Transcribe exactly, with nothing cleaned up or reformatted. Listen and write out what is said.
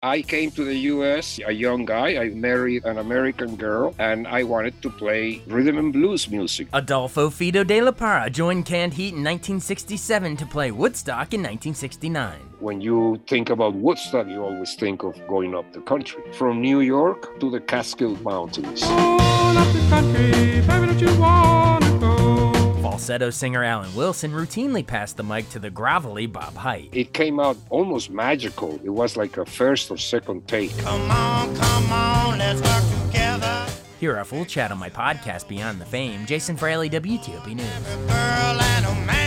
I came to the U S a young guy. I married an American girl, and I wanted to play rhythm and blues music. Adolfo Fido de la Parra joined Canned Heat in nineteen sixty-seven to play Woodstock in nineteen sixty-nine. When you think about Woodstock, you always think of going up the country. From New York to the Catskill Mountains. Going up the country, baby, don't you wanna go? Falsetto singer Alan Wilson routinely passed the mic to the grovelly Bob Hite. It came out almost magical. It was like a first or second take. Come on, come on, let's work together. Hear our full chat on my podcast Beyond the Fame. Jason Fraley, W T O P News. Girl and a man.